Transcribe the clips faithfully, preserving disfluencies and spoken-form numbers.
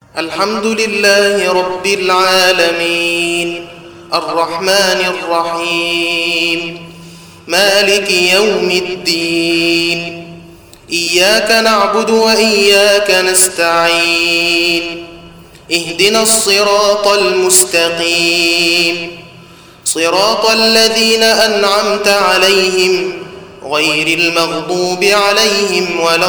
الحمد لله رب العالمين الرحمن الرحيم مالك يوم الدين إياك نعبد وإياك نستعين اهدنا الصراط المستقيم صراط الذين أنعمت عليهم غير المغضوب عليهم ولا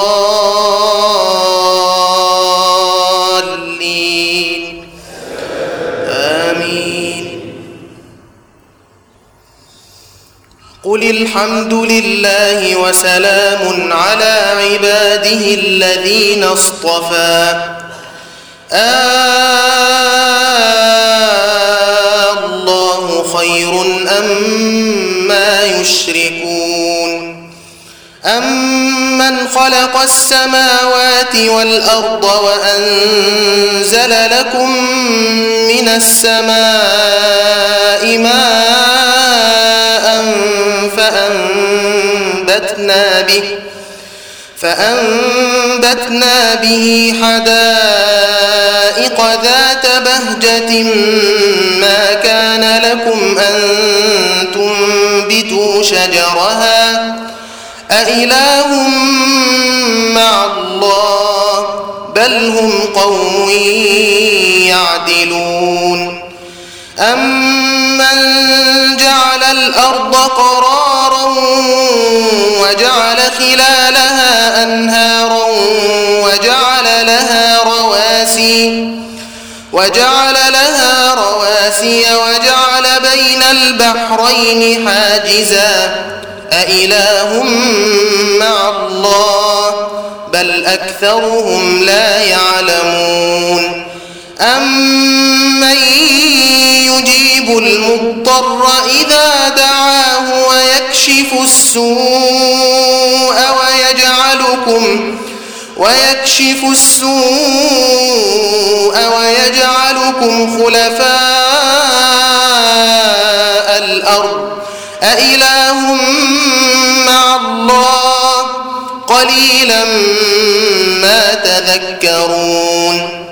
الضالين آمين. قل الحمد لله وسلام على عباده الذين اصطفى آه الله خير أما يشركون أمن خلق السماوات والأرض وأنزل لكم من السماء ماء فأنبتنا به فأنبتنا به حدائق ذات بهجة ما كان لكم أن تنبتوا شجرها أإله مع الله بل هم قوم يعدلون أمن جعل الأرض قرارا وجعل خلالها أنهارا وجعل لها رواسي وجعل لها رواسي وجعل بين البحرين حاجزا أإله مع الله بل أكثرهم لا يعلمون أمن يجيب المضطر إذا دعاه ويكشف السوء ويجعلكم ويكشف السوء ويجعلكم خلفاء الأرض أإله مع الله قليلا ما تذكرون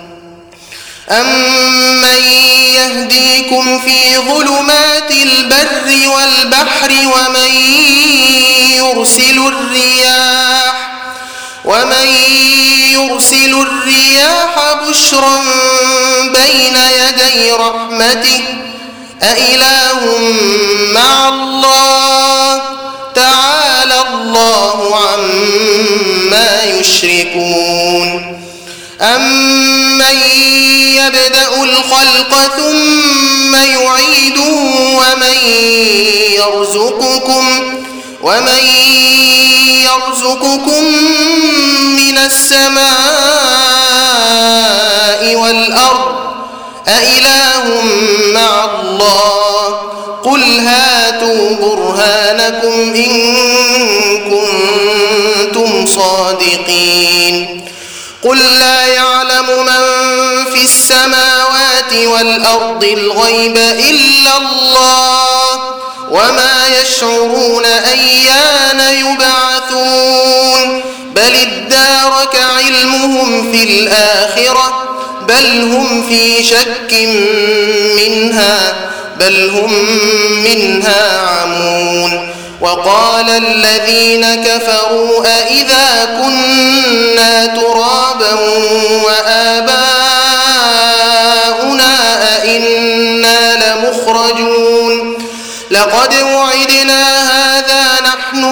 أمن يهديكم في ظلمات البر والبحر ومن يرسل الرياح ومن يرسل الرياح بشرا بين يدي رحمته أإله مع الله تعالى الله عما يشركون أمن يبدأ الخلق ثم يعيده ومن يرزقكم ومن يرزقكم من السماء والأرض أإله مع الله قل هاتوا برهانكم إن كنتم صادقين قل لا يعلم من في السماوات والأرض الغيب إلا الله وما يشعرون أيان يبعثون بل ادارك علمهم في الآخرة بل هم في شك منها بل هم منها عمون وقال الذين كفروا أإذا كنا ترابا وآباؤنا أإنا لمخرجون لقد وعدنا هذا نحن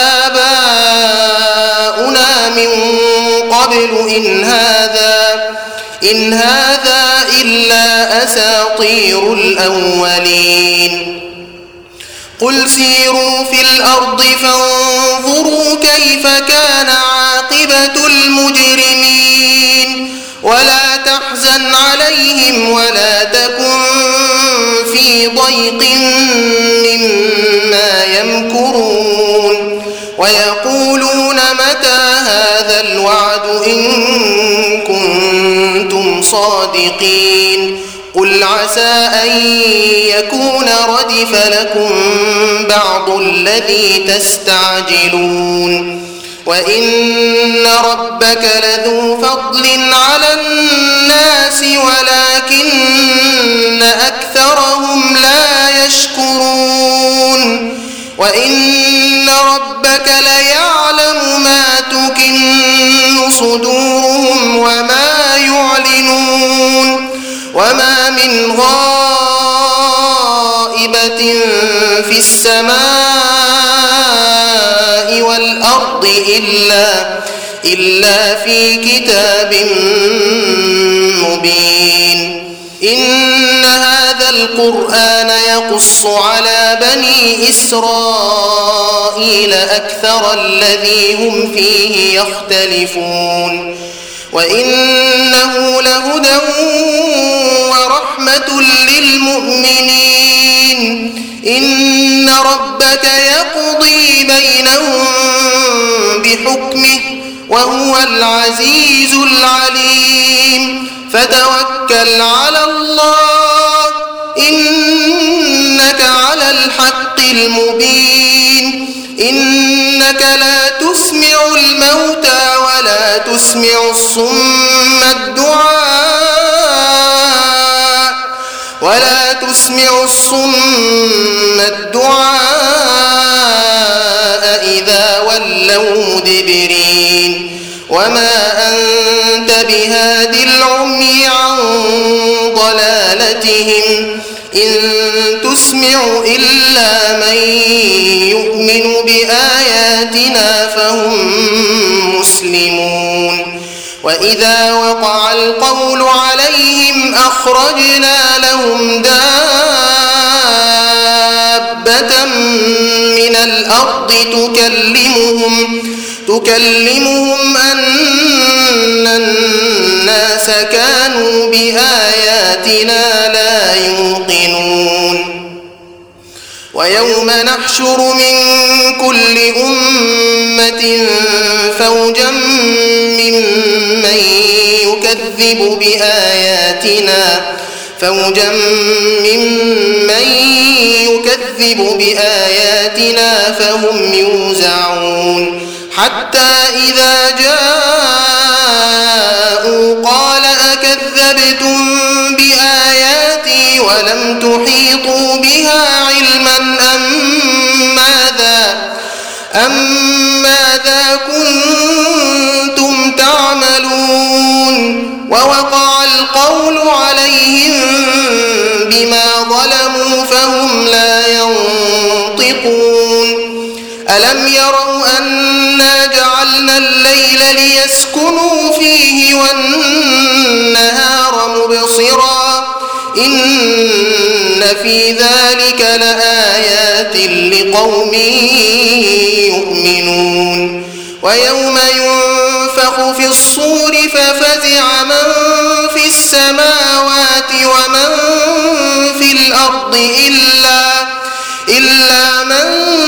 وآباؤنا من قبل إن هذا إن هذا إلا أساطير الأولين قل سيروا في الأرض فانظروا كيف كان عاقبة المجرمين ولا تحزن عليهم ولا تكن في ضيق مما يمكرون ويقولون متى هذا الوعد إن كنتم صادقين قل عسى أن يكون ردف لكم بعض الذي تستعجلون وإن ربك لذو فضل على الناس يشكرون وإن ربك ليعلم ما تكن صدورهم وما يعلنون وما من غائبة في السماء والأرض إلا, إلا في كتاب مبين إن هذا القرآن يقص على بني إسرائيل أكثر الذي هم فيه يختلفون وإنه لهدى ورحمة للمؤمنين إن ربك يقضي بينهم بحكمه وهو العزيز العليم فتوكل على الله إنك على الحق المبين إنك لا تسمع الموتى ولا تسمع الصم الدعاء ولا تسمع الصم الدعاء إذا ولوا مدبرين وما أنت بهاد العمي عن ضلالتهم إن تسمع إلا من يؤمن بآياتنا فهم مسلمون وإذا وقع القول عليهم أخرجنا لهم دابة من الأرض تكلمهم تكلمهم أن الناس كانوا بآياتنا لا يوقنون ويوم نحشر من كل أمة فوجا ممن يكذب بآياتنا فوجا ممن يكذب بآياتنا فهم يوزعون حتى إذا جاءوا قال أكذبتم بآياتي ولم تحيطوا بها علما أم ماذا, أم ماذا كنتم تعملون ووقع القول عليهم بما ظلموا فهم لا ينطقون ألم يروا أنا جعلنا الليل ليسكنوا فيه والنهار مبصرا إن في ذلك لآيات لقوم يؤمنون ويوم ينفخ في الصور ففزع من في السماوات ومن في الأرض إلا, إلا من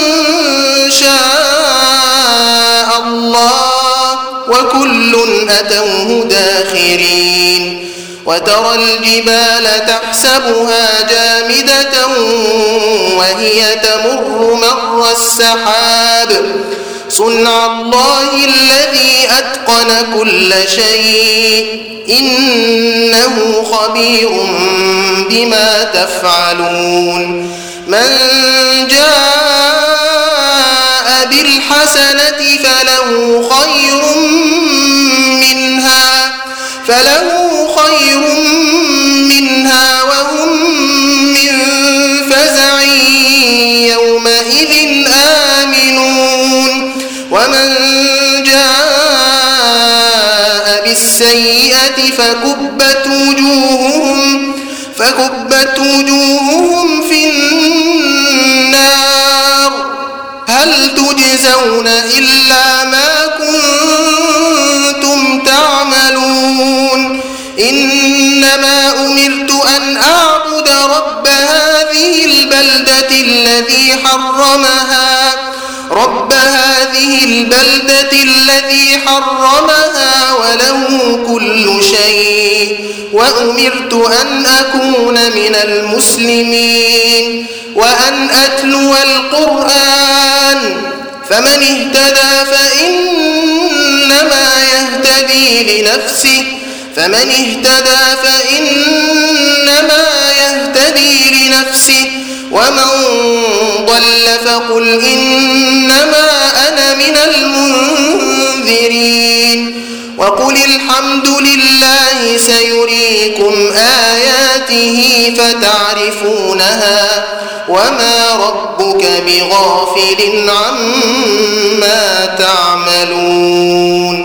شاء الله وكل أتوه داخرين وترى الجبال تحسبها جامدة وهي تمر مر السحاب صنع الله الذي أتقن كل شيء إنه خبير بما تفعلون من جاء بالحسنة فله خير منها فله خير منها وهم من فزع يومئذ آمنون ومن جاء بالسيئة فكبت وجوههم فكبت وجوههم في النار هل تجزون إلا ما كنتم تعملون إنما أمرت أن أعبد رب هذه البلدة الذي حرمها رب هذه البلدة الذي حرمها وله كل شيء وأمرت أن أكون من المسلمين وأن أتلو القرآن فمن اهتدى فإنما يهتدي لنفسه فمن اهتدى فإنما يهتدي لنفسه ومن ضل فقل إنما أنا من المنذرين وقل الحمد لله سيريكم آياته فتعرفونها وما ربك بغافل عما تعملون